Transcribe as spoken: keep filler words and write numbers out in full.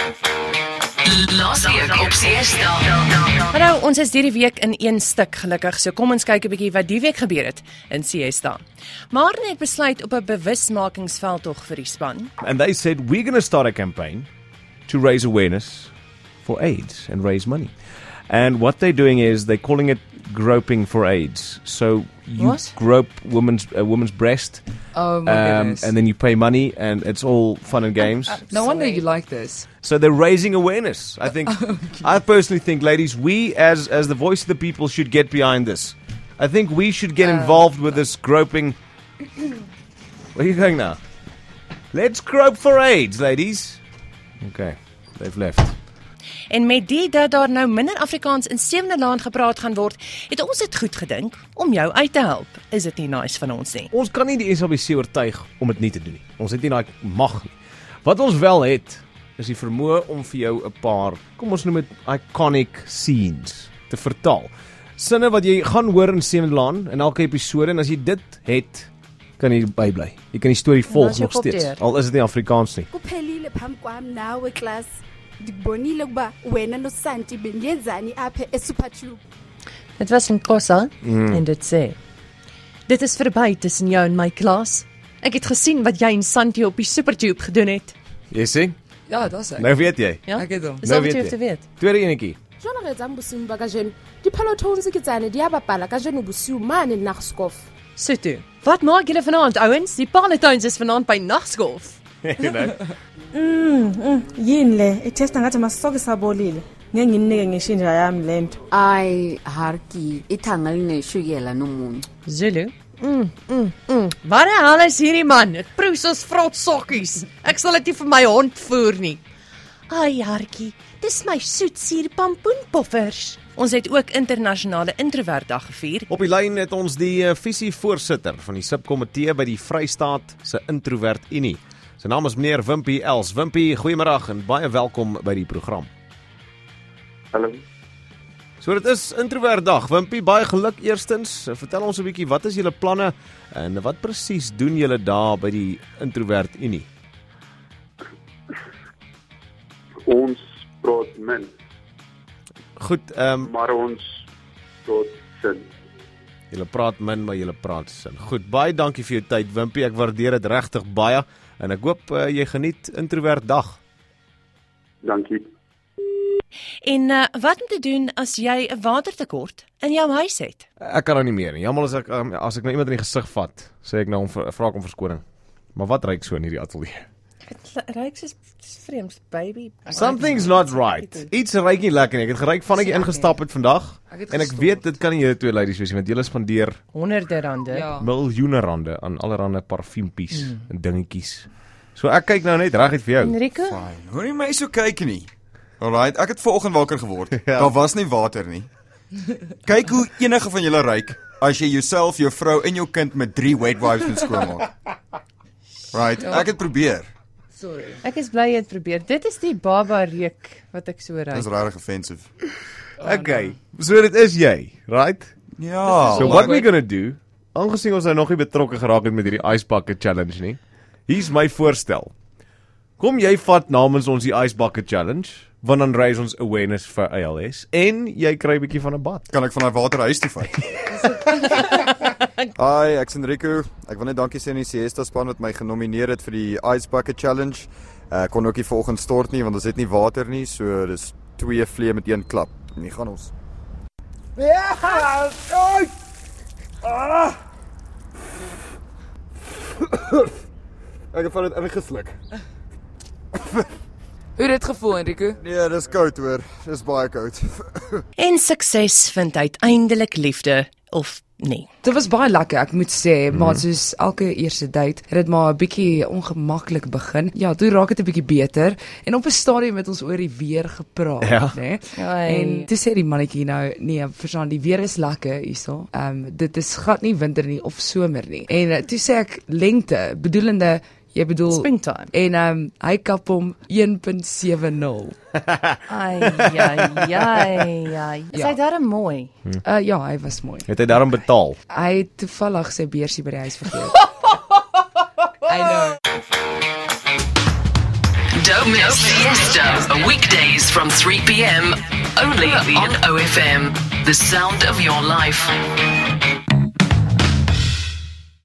Laasweek op Siesta. Hallo, ons is hierdie week in een stuk gelukkig, so kom ons kyk 'n bietjie wat die week gebeur het in Siesta. Marne het besluit op 'n bewusmakingsveldtog vir die span. And they said, we're going to start a campaign to raise awareness for AIDS and raise money. And what they're doing is they're calling it groping for AIDS. So you What? grope woman's a woman's breast, Oh my um, goodness. and then you pay money, and it's all fun and games. No wonder you like this. So they're raising awareness. I think, I personally think, ladies, we as as the voice of the people should get behind this. I think we should get involved with this groping. Where are you going now? Let's grope for AIDS, ladies. Okay, they've left. En met die dat daar nou minder Afrikaans in Sewende Laan gepraat gaan word, het ons dit goed gedink om jou uit te help. Is dit nie nice van ons nie? Ons kan nie die S A B C oortuig om dit nie te doen nie. Ons het nie daai mag nie. Wat ons wel het, is die vermoë om vir jou 'n paar, kom ons noem dit iconic scenes te vertaal. Sinne wat jy gaan hoor in Sewende Laan in elke episode, en as jy dit het, kan jy bybly. Jy kan die storie volg as jy nog steeds. kopteer. Al is dit nie Afrikaans nie. Kuphelile phambi kwami nawe class ndikubonile ukuba wena noSanti beniyenzani apha eSuperTube. Dit was in Kossa mm. en dit sê: Dit is verby tussen jou en my klas. Ek het gesien wat jy en Santi op die SuperTube gedoen het. Jy sien? Ja, dat is ek. Nou weet jy. Ja, Ek het hom. dis Nou al wat weet jy jy. hoef te weet. Tweede enetjie. Jwana re etsang bosiu ba kajeno diphelotone ke tsane di a bapala kajeno bosiu mane Nagskof. So toe, wat maak julle vanaand ouens? Die Paletones is vanaand by Nagskof. You know? Yini le ithesta ngathi masisoko sabolile ngeke nginike ngishinja yami lento. Ai harki ithanga lineshukela nomunye. Zulu. Mm, mm, mm. Wat die hel is hierdie man? Dit proe soos vrot sokkies. Ek sal dit nie vir my hond voer nie. Ai, hartjie, dis my soetsuur pampoenpoffers. Ons het ook internasionale introvertdag gevier. Op die lyn het ons die uh, visievoorsitter van die subkomitee by die Vrystaat se Introvert Unie. Sy naam is meneer Wimpie Els. Wimpie, goeiemiddag en baie welkom by die program. Hallo. So dit is Introvertdag. Wimpie, baie geluk eerstens. Vertel ons 'n bietjie, wat is julle planne en wat presies doen julle daar by die Introvert Unie? Ons praat min, Goed, ehm um, maar ons praat sin. julle praat min, maar julle praat sin. Goed, baie dankie vir jou tyd, Wimpie. Ek waardeer dit regtig baie en ek hoop uh, jy geniet Introvertdag. Dankie. En uh, wat om te doen as jy 'n watertekort in jou huis het? Ek kan nou nie meer nie. Jammer as ek um, as ek nou iemand in die gesig vat, sê ek nou om vra ek om verskoning. Maar wat ryk so in hierdie ateljee? Dit ruik soos vreemd, baby. Something's not right. Iets ryk nie lekker nie. Ek het geryk van ek hier ingestap het vandag en ek weet dit kan nie julle twee ladies wees nie, want julle spandeer Honderde rande. Ja. miljoene rande aan allerlei parfuumpies mm. en dingetjies. So ek kyk nou net reguit vir jou. Enrico? Fine. Hoor nie my so kyk nie. Alright, ek het vanoggend wakker geword. Ja. Daar was nie water nie. Kyk hoe enige van julle ryk as jy jouself, jou vrou en jou kind met drie wet wipes moet skoonmaak. Right, ek het probeer. Sorry. Ek is bly jy het probeer. Dit is die baba reuk wat ek so ruik. Dis regtig offensive. Okay. So dit is jy, right? Ja. So what we're gonna do, aangesien ons nou nog nie betrokke geraak het met hierdie Ice Bucket Challenge nie. Hier's my voorstel. Kom jy vat namens ons die Ice Bucket Challenge, want dan raise ons awareness vir A L S en jy kry 'n bietjie van 'n bad. Kan ek van daai water huis toe vat? Hi, ek's Enrico. Ek wil net dankie sê aan die Siesta span wat my genomineer het vir die Ice Bucket Challenge. Ek uh, kon ook nie vanoggend stort nie want ons het nie water nie, so dis twee vleie met een klap. En hier gaan ons. Ja! Oi! Ah! Ek het van dit ingesluk. Hoe het dit gevoel, Enrico? Nee, dis koud hoor. Dis baie koud. En sukses vind uiteindelik liefde of nie. Dit was baie lekker, ek moet sê, maar soos elke eerste date, het dit maar 'n bietjie ongemaklik begin. Ja, toe raak dit 'n bietjie beter en op 'n stadium het ons oor die weer gepraat, Ja. né? Ai. En toe sê die mannetjie nou, nee, verstaan, die weer is lekker hierso. Ehm um, dit is glad nie winter nie of somer nie. En uh, toe sê ek lente, bedoelende jy bedoel Springtime. En ehm um, hy kap hom een punt sewe nul. Ai ai ai ai. Is Ja. hy darem mooi? Uh, ja, hy was mooi. Het hy daarom betaal? Hy het toevallig sy beursie by die huis vergeet. I know. No Miss Siesta. Weekdays from three p.m. only on O F M. The sound of your life.